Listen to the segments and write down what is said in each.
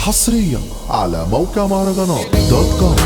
حصريا على موقع مهرجانات دوت كوم.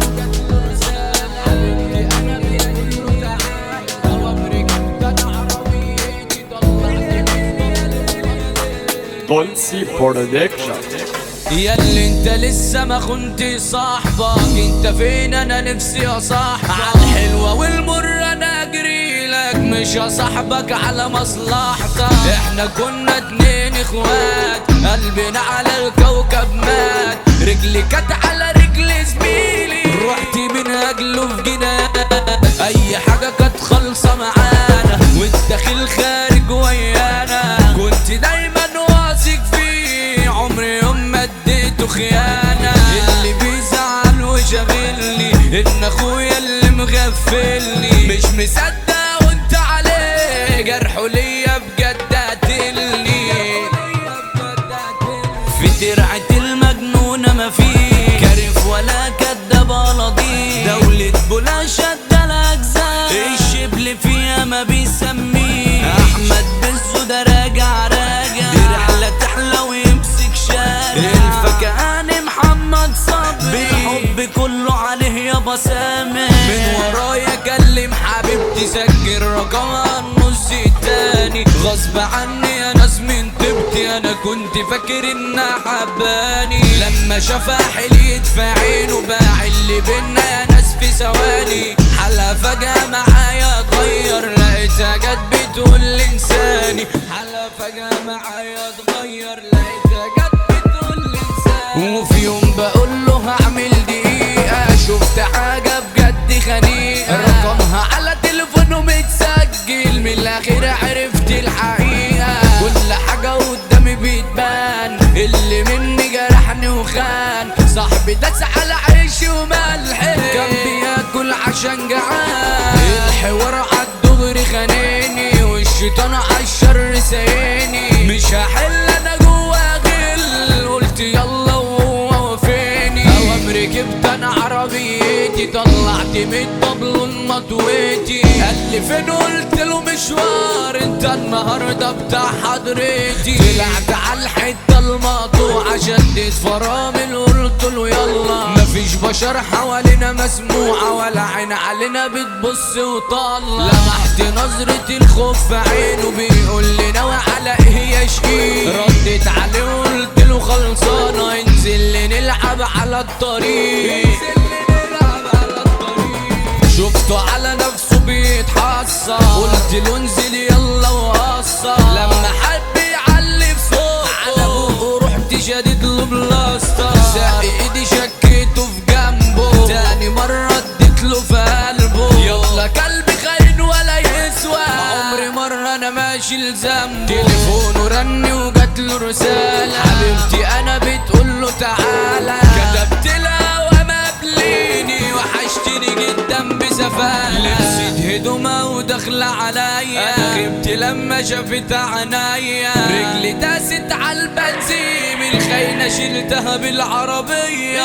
بولسي برودكشن. ياللي انت لسه ما خنتي صاحبك، انت فين؟ انا نفسي اصاحبك عالحلوة والمر، انا اجريلك مش هصاحبك على مصلحتك. احنا كنا اتنين اخوات، قلبنا على الكوكب مات، رجلي كانت على رجل زميلي، رحت من اجله في جنان. اي حاجة كانت خالصة معانا والداخل خارج ويانا، كنت دايما واثق فيه، عمري يوم ما اديته خيانة. اللي بيزعل وشاغلني ان اخويا اللي مغفلني، مش مصدق وانت عليه جرحه ليا بجد قتلني. في ترعة المجنونة ما فيه كارف ولا كداب ولا ضيق، دولة بولا شد الاجزاء، الشبل فيها ما بيسميه. احمد بزو ده راجع دي رحلة تحلى ويمسك شارع، الفكهاني محمد صبري، الحب كله عليه يابا سامع. من ورايا كلم حبيبتي سجل رقمها النص التاني، غصب عني يا ناس من طيبتي، انا كنت فاكر انها حباني، لما شافها حليت في عينه باع اللي بينا يا ناس في ثواني. حالها فجأة معايا اتغير، لقيتها جت بتقول لساني، حالها فجأة معايا اتغير، لقيتها جت بتقول لساني. وفي يوم بقول له هعمل دقيقة، شفت حاجة بجد خنيقة، رقمها على تليفونه متسجل، من الاخر عرفت الحقيقة، كل حاجة قدامي بتبان، اللي مني جرحني وخان، صاحبي داس على عيشي وملحي، كان بياكل عشان جعان، الحوار عالدغري خانيني، والشيطان عالشر سايقني، مش هحل انا جوا غل، قلت يلا وهو وافقني، اوامري جبت انا عربيتي، طلعت من الطبل مطويتي، قال لي فين؟ قلت له مشوار، انت النهارده بتاع حضرتي، طلعت على الحته المقطوعه، شدت فرامل قلت له يلا، مفيش بشر حوالينا مسموعه، ولا عين علينا بتبص وطلع، لمحت نظره الخوف في عينه، بيقول لي ناوي على ايه يا شقيق، رديت عليه وقلت له خلصانه، انزل لي نلعب على الطريق، شفته على نفسه بيتحصى، قلت له انزل يلا وقصى، لما حب يعلي بصوته على بوقه رحت شديد له بلاستر، ساق ايدي شكيته في جنبه، تاني مرة اديت له في قلبه، يلا كلبي خاين ولا يسوى، عمري مرة انا ماشي لذنبه، تليفونه رن وجات له رسالة، حبيبتي انا بتقول له تعالى، كتبت لها وما قبليني، وحشتني جدا بسفالة، لبست هدومها وداخلة عليا، انا خبت لما شافت عنايا، رجلي داست عالبنزين، الخاينة شلتها بالعربية،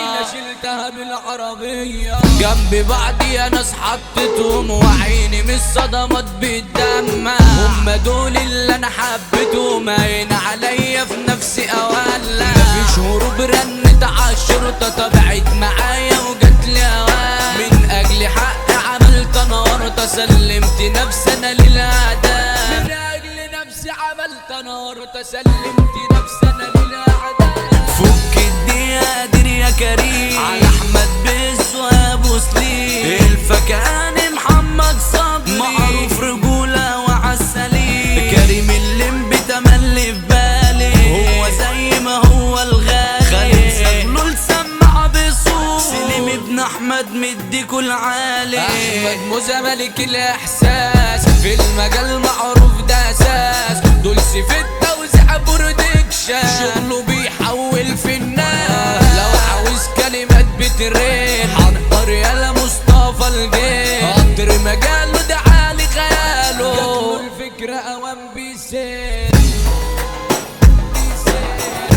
جنب بعض يا ناس حطيتهم، وعيني من الصدمات بتدمع، هم دول اللي انا حبيتهم، هين عليا في نفسي اولا، مفيش هروب رنت عالشرطة، طبعت معايا وجت لي اوان، من اجل حق عملت انا ورطة، سلمت نفسي انا للاعداء، من اجل نفسي عملت انا ورطة، سلمت نفسي انا للاعداء، فك الدنيا قادر يا كريم، على احمد بزو ابو سليم، الفكهاني محمد صبري، معروف رجولة وعالسليم، كريم اللي تملي في بالي، هو زي ما هو الغالي، خالد سجله لسمع بصوت، سليم ابن احمد مديكوا العالي، احمد موزة ملك الاحساس، في المجال معروف ده اساس، دولسي في التوزيع برودكشن، شغله بيحول في الناس، لو عاوز كلمات بترين حضر يالا مصطفى الجيل، قدر مجاله ده عالي خياله، جاتله الفكرة اوام بيسير